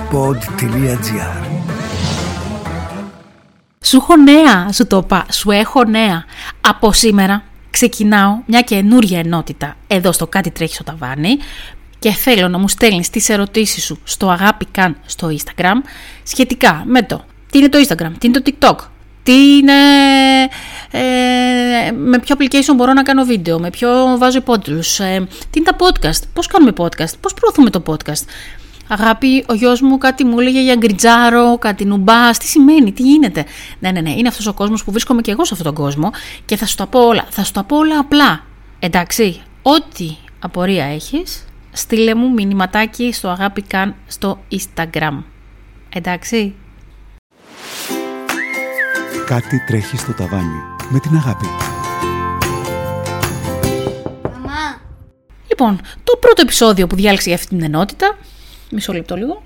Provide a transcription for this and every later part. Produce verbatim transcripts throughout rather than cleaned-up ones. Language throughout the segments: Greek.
pod.gr. Σου έχω νέα, σου το είπα, σου έχω νέα. Από σήμερα ξεκινάω μια καινούρια ενότητα εδώ στο Κάτι Τρέχει στο Ταβάνι και θέλω να μου στέλνεις τις ερωτήσεις σου στο Αγάπη Καν στο Instagram σχετικά με το τι είναι το Instagram, τι είναι το TikTok, τι είναι, ε, με ποιο application μπορώ να κάνω βίντεο, με ποιο βάζω υπότιτλους, ε, τι είναι τα podcast, πώς κάνουμε podcast, πώς προωθούμε το podcast. Αγάπη, ο γιος μου κάτι μου έλεγε για γκριτζάρο, κάτι νουμπάς, τι σημαίνει, τι γίνεται. Ναι, ναι, ναι, είναι αυτός ο κόσμος που βρίσκομαι και εγώ σε αυτόν τον κόσμο και θα σου τα πω όλα, θα σου τα πω όλα απλά. Εντάξει, ό,τι απορία έχεις, στείλε μου μηνυματάκι στο Αγάπη Καν στο Instagram. Εντάξει. Κάτι τρέχει στο ταβάνι με την Αγάπη. Μαμά. Λοιπόν, το πρώτο επεισόδιο που διάλεξα για αυτή την ενότητα, μισό λεπτό λίγο,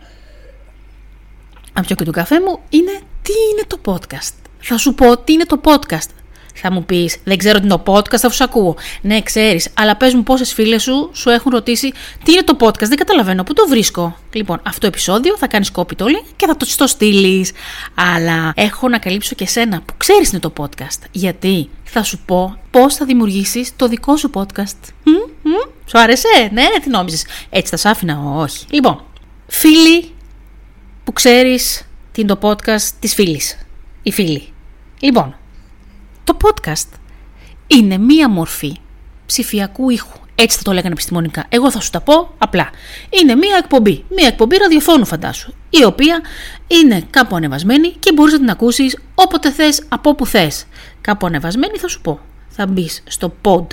να πιω και τον καφέ μου, είναι τι είναι το podcast. Θα σου πω τι είναι το podcast. Θα μου πεις, δεν ξέρω τι είναι το podcast, θα σου ακούω. Ναι, ξέρεις, αλλά πες μου πόσες φίλες σου σου έχουν ρωτήσει τι είναι το podcast, δεν καταλαβαίνω, πού το βρίσκω. Λοιπόν, αυτό το επεισόδιο θα κάνεις copy το link και θα το, το στείλεις. Αλλά έχω να καλύψω και σένα που ξέρεις τι είναι το podcast. Γιατί θα σου πω πώς θα δημιουργήσεις το δικό σου podcast. Μ, μ, σου άρεσε, ναι, τι νόμιζες. Έτσι θα σ' άφηνα, όχι. Λοιπόν, φίλοι που ξέρεις τι είναι το podcast της φίλης. Η φίλη. Λοιπόν, το podcast είναι μία μορφή ψηφιακού ήχου. Έτσι θα το λέγανε επιστημονικά. Εγώ θα σου τα πω απλά. Είναι μία εκπομπή. Μία εκπομπή ραδιοφώνου φαντάσου. Η οποία είναι κάπου ανεβασμένη και μπορείς να την ακούσεις όποτε θες, από όπου θες. Κάπου ανεβασμένη θα σου πω. Θα μπεις στο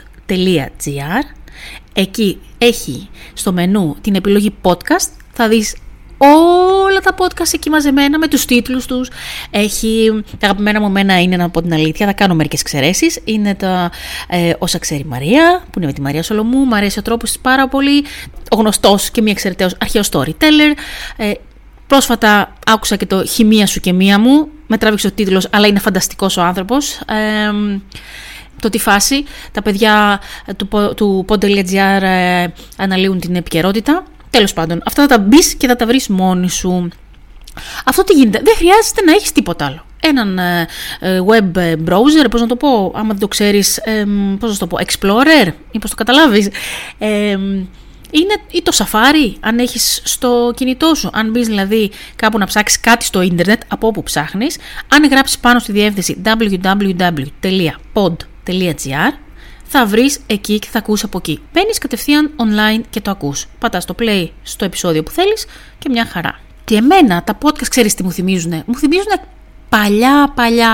pod.gr. Εκεί έχει στο μενού την επιλογή podcast. Θα δεις όλα τα podcast εκεί μαζεμένα με τους τίτλους τους. Έχει, τα αγαπημένα μου μένα είναι, να πω την αλήθεια, θα κάνω μερικές εξαιρέσεις. Είναι τα ε, όσα ξέρει η Μαρία, που είναι με τη Μαρία Σολομού. Μ' αρέσει ο τρόπος της πάρα πολύ. Ο γνωστός και μη εξαιρεταίος αρχαίος storyteller. Ε, πρόσφατα άκουσα και το «Χημεία σου και μία μου». Με τράβηξε ο τίτλος, αλλά είναι φανταστικός ο άνθρωπος. Ε, το τι φάση. Τα παιδιά του, του pod.gr ε, αναλύουν την επικαιρότητα. Τέλος πάντων, αυτά θα τα μπεις και θα τα βρεις μόνη σου. Αυτό τι γίνεται, δεν χρειάζεται να έχεις τίποτα άλλο. Έναν ε, web browser, πώς να το πω, άμα δεν το ξέρεις, ε, πώς να το πω, Explorer, ή πώς το καταλάβεις. Ε, είναι ή το Safari, αν έχεις στο κινητό σου. Αν μπεις δηλαδή κάπου να ψάξεις κάτι στο ίντερνετ, από όπου ψάχνεις, αν γράψεις πάνω στη διεύθυνση double-u double-u double-u τελεία pod τελεία gr, θα βρεις εκεί και θα ακούσεις από εκεί. Μπαίνεις κατευθείαν online και το ακούς. Πατάς το play στο επεισόδιο που θέλεις και μια χαρά. Και εμένα τα podcast, ξέρεις τι μου θυμίζουνε. Μου θυμίζουνε παλιά, παλιά,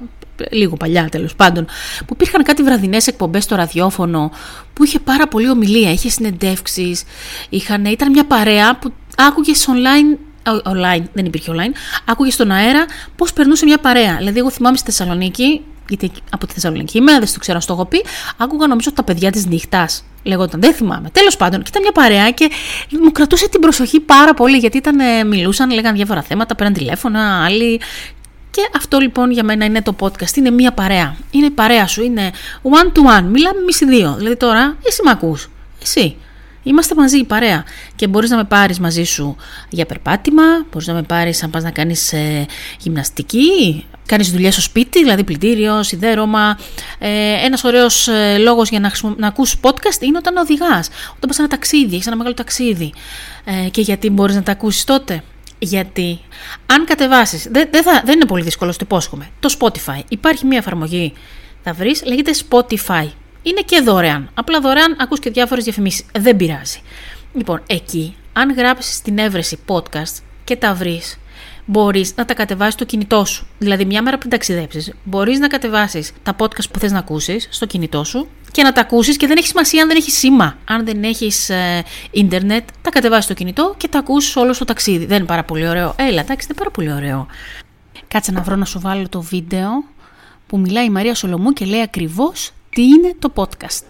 λίγο παλιά τέλος πάντων, που υπήρχαν κάτι βραδινές εκπομπές στο ραδιόφωνο, που είχε πάρα πολύ ομιλία, είχε συνεντεύξεις, είχαν, ήταν μια παρέα που άκουγες online. Online, δεν υπήρχε online. Άκουγες στον αέρα πώς περνούσε μια παρέα. Δηλαδή, εγώ θυμάμαι στη Θεσσαλονίκη, γιατί από τη Θεσσαλονίκη είμαι, δεν το ξέρω αν το έχω πει, άκουγα νομίζω τα παιδιά της νύχτας. Λεγόταν, δεν θυμάμαι. Τέλος πάντων, και ήταν μια παρέα και μου κρατούσε την προσοχή πάρα πολύ, γιατί ήταν, μιλούσαν, λέγαν διάφορα θέματα, πέραν τηλέφωνα, άλλοι. Και αυτό λοιπόν για μένα είναι το podcast. Είναι μια παρέα. Είναι η παρέα σου, είναι one to one. Μιλάμε εμείς οι δύο. Δηλαδή τώρα, εσύ με ακούς. Εσύ. Είμαστε μαζί η παρέα και μπορείς να με πάρεις μαζί σου για περπάτημα, μπορείς να με πάρεις αν πας να κάνεις ε, γυμναστική, κάνεις δουλειές στο σπίτι, δηλαδή πλυντήριο, σιδέρωμα. Ε, ένας ωραίος ε, λόγος για να, χρησιμο... να ακούσεις podcast είναι όταν οδηγάς, όταν πας ένα ταξίδι, έχεις ένα μεγάλο ταξίδι. Ε, και γιατί μπορείς να τα ακούσεις τότε? Γιατί αν κατεβάσεις, δεν, δεν, θα, δεν είναι πολύ δύσκολο, το υπόσχομαι, το Spotify, υπάρχει μια εφαρμογή, θα βρεις, λέγεται Spotify. Είναι και δωρεάν. Απλά δωρεάν ακούς και διάφορες διαφημίσεις. Δεν πειράζει. Λοιπόν, εκεί, αν γράψεις την έβρεση podcast και τα βρεις, μπορείς να τα κατεβάσεις στο κινητό σου. Δηλαδή, μια μέρα πριν ταξιδέψεις, μπορείς να κατεβάσεις τα podcast που θες να ακούσεις στο κινητό σου και να τα ακούσεις και δεν έχει σημασία αν δεν έχεις σήμα. Αν δεν έχεις ε, ίντερνετ, τα κατεβάσεις στο κινητό και τα ακούσεις όλο στο ταξίδι. Δεν είναι πάρα πολύ ωραίο? Έλα, εντάξει, δεν είναι πάρα πολύ ωραίο. Κάτσε να βρω να σου βάλω το βίντεο που μιλάει η Μαρία Σολομού και λέει ακριβώς τι είναι το podcast.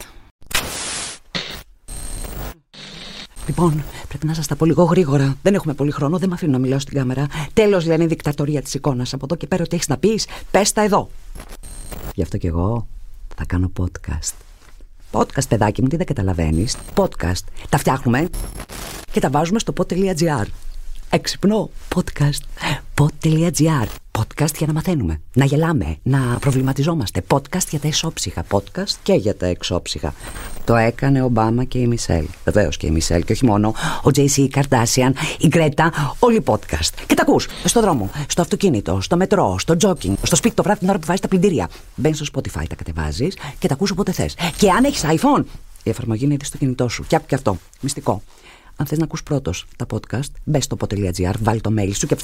Λοιπόν, πρέπει να σας τα πω λίγο γρήγορα. Δεν έχουμε πολύ χρόνο, δεν με αφήνω να μιλάω στην κάμερα. Τέλος, δηλαδή, η δικτατορία της εικόνας. Από εδώ και πέρα, ό,τι έχεις να πεις, πες τα εδώ. Γι' αυτό κι εγώ θα κάνω podcast. Podcast, παιδάκι μου, τι δεν καταλαβαίνεις? Podcast. Τα φτιάχνουμε και τα βάζουμε στο pod.gr. έξυπνο podcast. pod.gr. Podcast για να μαθαίνουμε, να γελάμε, να προβληματιζόμαστε. Podcast για τα ισόψυχα, podcast και για τα εξόψυχα. Το έκανε ο Ομπάμα και η Μισελ. Βεβαίως και η Μισελ, και όχι μόνο. Ο Τζέι Σι, η Καρντάσιαν, η Γκρέτα, όλοι podcast. Και τα ακούς στο δρόμο, στο αυτοκίνητο, στο μετρό, στο τζόκινγκ, στο σπίτι το βράδυ την ώρα που βάζεις τα πλυντήρια. Μπαίνεις στο Spotify, τα κατεβάζεις και τα ακούς όποτε θες. Και αν έχεις iPhone, η εφαρμογή είναι ήδη στο κινητό σου. Και και αυτό. Μυστικό. Αν θες να ακούς πρώτος τα podcast, μπες στο pod.gr, βάλει το mail σου και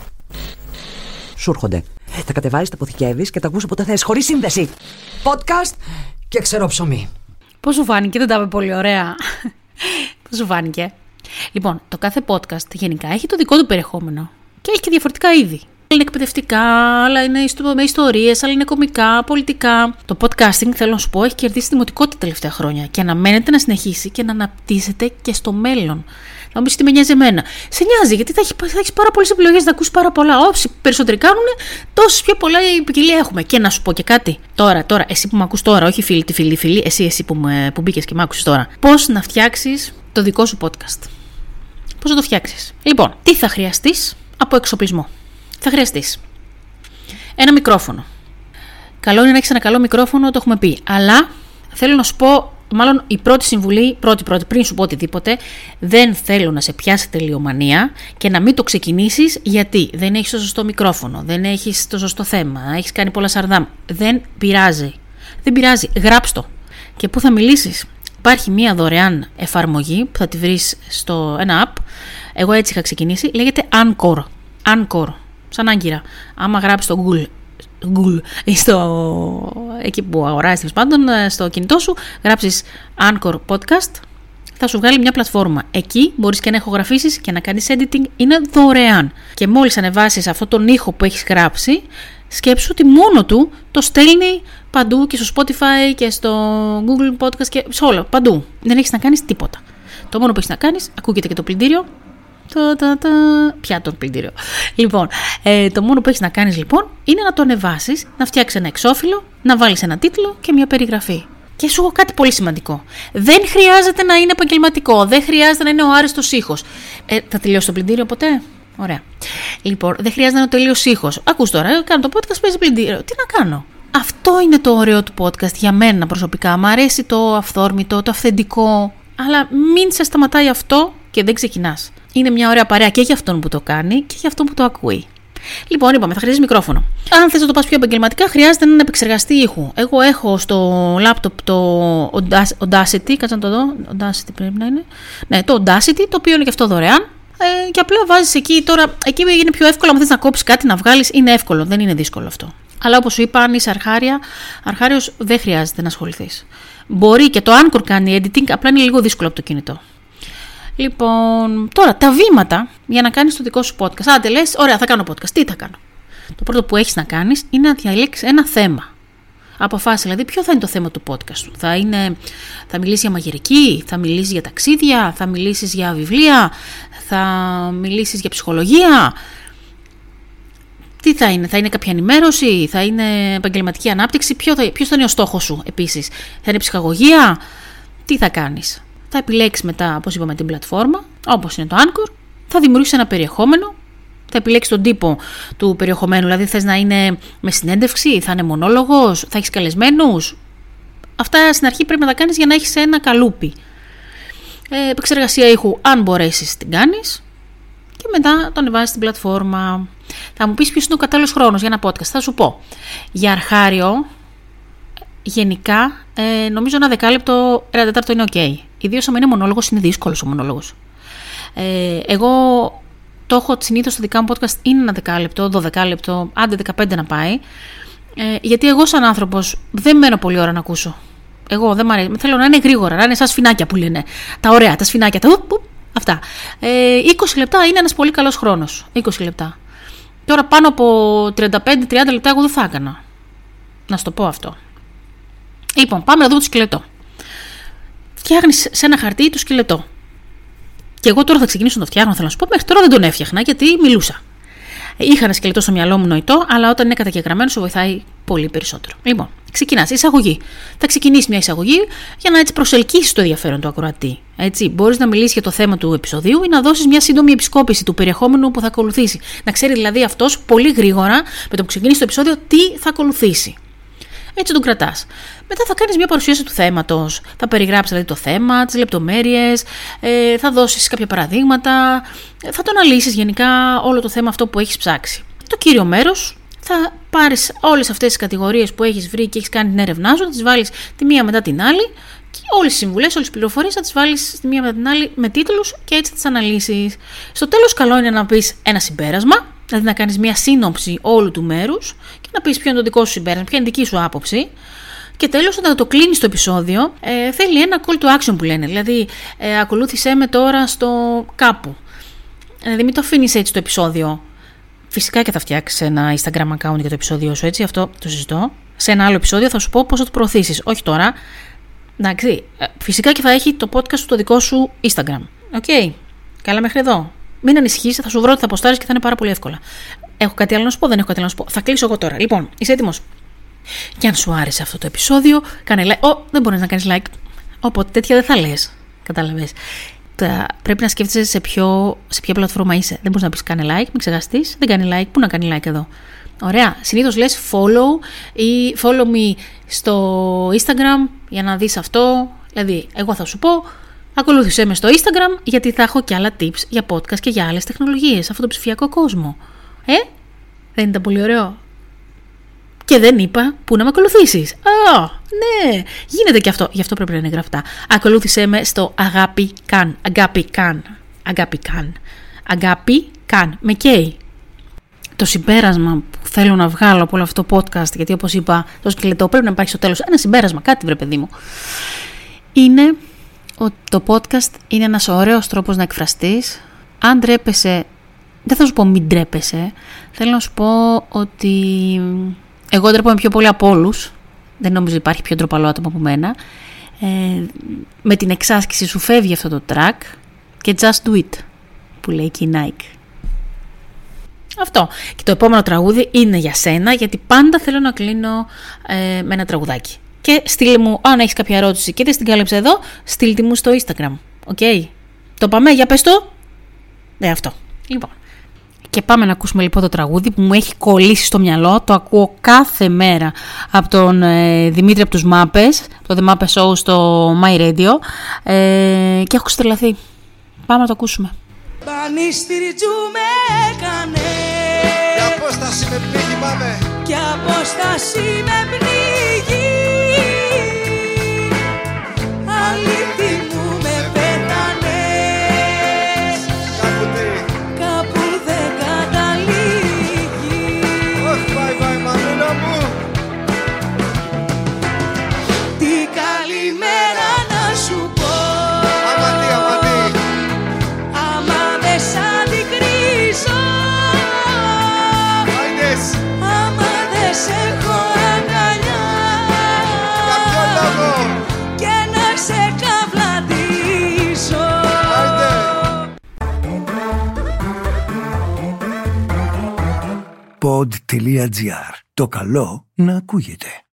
σου έρχονται. Τα κατεβάζεις, τα αποθηκεύεις και τα ακούς όποτε θες, χωρίς σύνδεση. Podcast και ξερό ψωμί. Πώς σου φάνηκε, δεν τα είπε πολύ ωραία. Πώς σου φάνηκε. Λοιπόν, το κάθε podcast γενικά έχει το δικό του περιεχόμενο και έχει και διαφορετικά είδη. Είναι εκπαιδευτικά, άλλα είναι με ιστορίες, άλλα είναι κωμικά, πολιτικά. Το podcasting, θέλω να σου πω, έχει κερδίσει δημοτικότητα τα τελευταία χρόνια και αναμένεται να συνεχίσει και να αναπτύσσεται και στο μέλλον. Να μου πεις τι με νοιάζει εμένα. Σε νοιάζει, γιατί θα έχεις πάρα πολλές επιλογές να ακούσεις πάρα πολλά. Όσοι περισσότεροι κάνουν, τόσες πιο πολλά ποικιλία έχουμε. Και να σου πω και κάτι. Τώρα, τώρα, εσύ που με ακούς τώρα, όχι φίλη, τη φίλη, φίλη, εσύ, εσύ που, με, που μπήκες και με άκουσες τώρα. Πώς να φτιάξεις το δικό σου podcast. Πώς να το φτιάξεις. Λοιπόν, τι θα χρειαστείς από εξοπλισμό. Θα χρειαστείς ένα μικρόφωνο. Καλό είναι να έχεις ένα καλό μικρόφωνο, το έχουμε πει. Αλλά θέλω να σου πω, μάλλον η πρώτη συμβουλή, πρώτη πρώτη, πριν σου πω οτιδήποτε, δεν θέλω να σε πιάσει τελειομανία και να μην το ξεκινήσεις γιατί δεν έχεις το σωστό μικρόφωνο, δεν έχεις το σωστό θέμα, έχεις κάνει πολλά σαρδάμ. Δεν πειράζει. Δεν πειράζει. Γράψ' το. Και πού θα μιλήσεις. Υπάρχει μία δωρεάν εφαρμογή που θα τη βρεις στο ένα app. Εγώ έτσι είχα ξεκινήσει. Λέγεται Anchor. Anchor. Σαν άγκυρα. Άμα γράψεις στο Google, Google ή στο, εκεί που αγοράζεις πάντων, στο κινητό σου, γράψεις Anchor Podcast, θα σου βγάλει μια πλατφόρμα. Εκεί μπορείς και να ηχογραφήσεις και να κάνεις editing, είναι δωρεάν. Και μόλις ανεβάσεις αυτόν τον ήχο που έχεις γράψει, σκέψου ότι μόνο του το στέλνει παντού και στο Spotify και στο Google Podcast και σε όλα, παντού. Δεν έχεις να κάνεις τίποτα. Το μόνο που έχεις να κάνεις, ακούγεται και το πλυντήριο. Τα, τα, τα. Πια το πλυντήριο. Λοιπόν, ε, το μόνο που έχεις να κάνεις λοιπόν είναι να το ανεβάσεις, να φτιάξεις ένα εξώφυλλο, να βάλεις ένα τίτλο και μια περιγραφή. Και σου έχω κάτι πολύ σημαντικό. Δεν χρειάζεται να είναι επαγγελματικό, δεν χρειάζεται να είναι ο άριστος ήχος. Ε, θα τελειώσει το πλυντήριο ποτέ? Ωραία. Λοιπόν, δεν χρειάζεται να είναι ο τελείως ήχος. Ακούς τώρα, κάνω το podcast, παίζει πλυντήριο. Τι να κάνω. Αυτό είναι το ωραίο του podcast για μένα προσωπικά. Μ' αρέσει το αυθόρμητο, το αυθεντικό. Αλλά μην σε σταματάει αυτό και δεν ξεκινάς. Είναι μια ωραία παρέα και για αυτόν που το κάνει και για αυτόν που το ακούει. Λοιπόν, είπαμε, θα χρειάζεσαι μικρόφωνο. Αν θες να το πας πιο επαγγελματικά, χρειάζεται έναν επεξεργαστή ήχου. Εγώ έχω στο λάπτοπ το Audacity, κάτσε να το δω. Audacity πρέπει να είναι. Ναι, το Audacity, το οποίο είναι και αυτό δωρεάν. Ε, και απλά βάζεις εκεί τώρα. Εκεί είναι πιο εύκολο. Αν θες να κόψεις κάτι, να βγάλεις, είναι εύκολο. Δεν είναι δύσκολο αυτό. Αλλά όπως σου είπα, αν είσαι αρχάρια, αρχάριος δεν χρειάζεται να ασχοληθείς. Μπορεί και το Anchor κάνει editing, απλά είναι λίγο δύσκολο από το κινητό. Λοιπόν, τώρα τα βήματα για να κάνεις το δικό σου podcast. Άντε λες, ωραία, θα κάνω podcast. Τι θα κάνω? Το πρώτο που έχεις να κάνεις είναι να διαλέξεις ένα θέμα. Αποφάσισε, δηλαδή, ποιο θα είναι το θέμα του podcast σου. Θα, είναι, θα μιλήσεις για μαγειρική, θα μιλήσεις για ταξίδια, θα μιλήσεις για βιβλία, θα μιλήσεις για ψυχολογία. Τι θα είναι, θα είναι κάποια ενημέρωση, θα είναι επαγγελματική ανάπτυξη, ποιο θα, ποιος θα είναι ο στόχος σου επίσης. Θα είναι ψυχαγωγία, τι θα κάνεις. Θα επιλέξεις μετά, όπως είπαμε, την πλατφόρμα, όπως είναι το Anchor, θα δημιουργήσεις ένα περιεχόμενο, θα επιλέξεις τον τύπο του περιεχομένου, δηλαδή θες να είναι με συνέντευξη, θα είναι μονόλογος, θα έχεις καλεσμένους. Αυτά στην αρχή πρέπει να τα κάνεις για να έχεις ένα καλούπι. Ε, επεξεργασία ήχου, αν μπορέσεις, την κάνεις και μετά το ανεβάζεις στην πλατφόρμα. Θα μου πεις ποιος είναι ο κατάλληλος χρόνος για ένα podcast. Θα σου πω. Για αρχάριο, γενικά, ε, νομίζω ένα δεκάλεπτο, ένα τέταρτο είναι ok. Ιδίως άμα είναι μονόλογος, είναι δύσκολος ο μονόλογος. Ε, εγώ το έχω συνήθως στο δικά μου podcast είναι ένα δεκάλεπτο, δωδεκάλεπτο, άντε δεκαπέντε να πάει. Ε, γιατί εγώ σαν άνθρωπος δεν μένω πολύ ώρα να ακούσω. Εγώ δεν μ' αρέσει. Θέλω να είναι γρήγορα, να είναι σαν σφινάκια που λένε. Τα ωραία, τα σφινάκια, τα ου, ου, αυτά. Ε, είκοσι λεπτά είναι ένας πολύ καλός χρόνος. είκοσι λεπτά. Τώρα πάνω από τριάντα πέντε τριάντα λεπτά εγώ δεν θα έκανα. Να σου το πω αυτό. Λοιπόν, πάμε να δούμε το σκελετό. Φτιάχνεις σε ένα χαρτί το σκελετό. Και εγώ τώρα θα ξεκινήσω να το φτιάχνω, θέλω να σου πω. Μέχρι τώρα δεν τον έφτιαχνα γιατί μιλούσα. Είχα ένα σκελετό στο μυαλό μου νοητό, αλλά όταν είναι καταγεγραμμένο σου βοηθάει πολύ περισσότερο. Λοιπόν, Ξεκινάς, εισαγωγή. Θα ξεκινήσει μια εισαγωγή για να έτσι προσελκύσεις το ενδιαφέρον του ακροατή. Έτσι, μπορείς να μιλήσεις για το θέμα του επεισοδίου ή να δώσεις μια σύντομη επισκόπηση του περιεχόμενου που θα ακολουθήσει. Να ξέρει δηλαδή αυτός πολύ γρήγορα, με το που ξεκινήσει το επεισόδιο, τι θα ακολουθήσει. Έτσι τον κρατάς. Μετά θα κάνεις μια παρουσίαση του θέματος. Θα περιγράψεις δηλαδή το θέμα, τις λεπτομέρειες, ε, θα δώσεις κάποια παραδείγματα, θα το αναλύσεις γενικά όλο το θέμα αυτό που έχεις ψάξει. Το κύριο μέρος. Θα πάρεις όλες αυτές τις κατηγορίες που έχεις βρει και έχεις κάνει την έρευνά σου, θα τις βάλεις τη μία μετά την άλλη και όλες τις συμβουλές, όλες τις πληροφορίες θα τις βάλεις τη μία μετά την άλλη με τίτλους και έτσι θα τις αναλύσεις. Στο τέλος, καλό είναι να πεις ένα συμπέρασμα, δηλαδή να κάνεις μια σύνοψη όλου του μέρους και να πεις ποιο είναι το δικό σου συμπέρασμα, ποια είναι η δική σου άποψη. Και τέλος, όταν το κλείνεις το επεισόδιο, ε, θέλει ένα call to action που λένε, δηλαδή ε, ακολούθησέ με τώρα στο κάπου. Δηλαδή μην το αφήνεις έτσι το επεισόδιο. Φυσικά και θα φτιάξεις ένα Instagram account για το επεισόδιο σου, έτσι, αυτό το συζητώ. Σε ένα άλλο επεισόδιο θα σου πω πώς θα το προωθήσεις. Όχι τώρα. Εντάξει, φυσικά και θα έχει το podcast σου το δικό σου Instagram. Οκ. Okay. Καλά μέχρι εδώ. Μην ανησυχείς, θα σου βρω ότι θα αποστάρεις και θα είναι πάρα πολύ εύκολα. Έχω κάτι άλλο να σου πω, δεν έχω κάτι άλλο να σου πω. Θα κλείσω εγώ τώρα. Λοιπόν, είσαι έτοιμος? Και αν σου άρεσε αυτό το επεισόδιο, κάνε like. Ω, δεν μπορείς να κάνεις like. Οπότε τέτοια δεν θα λες. Κατάλαβες. Πρέπει να σκέφτεσαι σε, ποιο, σε ποια πλατφόρμα είσαι. Δεν μπορείς να πεις κάνε like, μην ξεχαστείς. Δεν κάνει like, πού να κάνει like εδώ? Ωραία. Συνήθως λες follow ή follow me στο Instagram για να δεις αυτό. Δηλαδή, εγώ θα σου πω ακολούθησέ με στο Instagram γιατί θα έχω και άλλα tips για podcast και για άλλες τεχνολογίες σε αυτό το ψηφιακό κόσμο. Ε, δεν ήταν πολύ ωραίο? Και δεν είπα πού να με ακολουθήσεις. Α, oh, ναι, γίνεται και αυτό. Γι' αυτό πρέπει να είναι γραφτά. Ακολούθησέ με στο Αγάπη Καν. Αγάπη Καν. Αγάπη Καν. Αγάπη Καν. Με καίει. Το συμπέρασμα που θέλω να βγάλω από όλο αυτό το podcast, γιατί όπως είπα, το σκελετό πρέπει να υπάρχει στο τέλος ένα συμπέρασμα, κάτι βρε παιδί μου, είναι ότι το podcast είναι ένας ωραίος τρόπος να εκφραστείς. Αν ντρέπεσαι, δεν θα σου πω μην ντρέπεσαι. Θέλω να σου πω ότι εγώ ντρέπομαι πιο πολύ από όλους. Δεν νομίζω ότι υπάρχει πιο ντροπαλό άτομο από μένα. Ε, με την εξάσκηση σου φεύγει αυτό το track και just do it, που λέει και η Nike. Αυτό. Και το επόμενο τραγούδι είναι για σένα, γιατί πάντα θέλω να κλείνω ε, με ένα τραγουδάκι. Και στείλε μου, αν έχεις κάποια ερώτηση και δεν την κάλεψε εδώ, στείλτε μου στο Instagram. Οκ. Okay. Το πάμε, για πες το. Ναι, αυτό. Λοιπόν. Και πάμε να ακούσουμε λοιπόν το τραγούδι που μου έχει κολλήσει στο μυαλό. Το ακούω κάθε μέρα από τον ε, Δημήτρη από τους Μάπες, το The Muppet Show στο My Radio, ε, και έχω ξετρελαθεί. Πάμε να το ακούσουμε. Πανιστηριτζού με έκανε και απόσταση με πνίγει, πάμε. Και απόσταση με πνίγει. Αλήθεια μου με πέτανες. Κάπου τι? Κάπου δεν καταλήγει. Όχι, πάει, πάει, μανούλα μου. Τι καλημέρα να σου πω. Άμα τι, άμα τι. Άμα δεν σ' αντικρίσω. Άιντες. Άμα δεν σε έχω αγκαλιά. Για ποιο λόγο? Και να σε καβλαντήσω. Άιντε. pod τελεία gr. Το καλό να ακούγεται.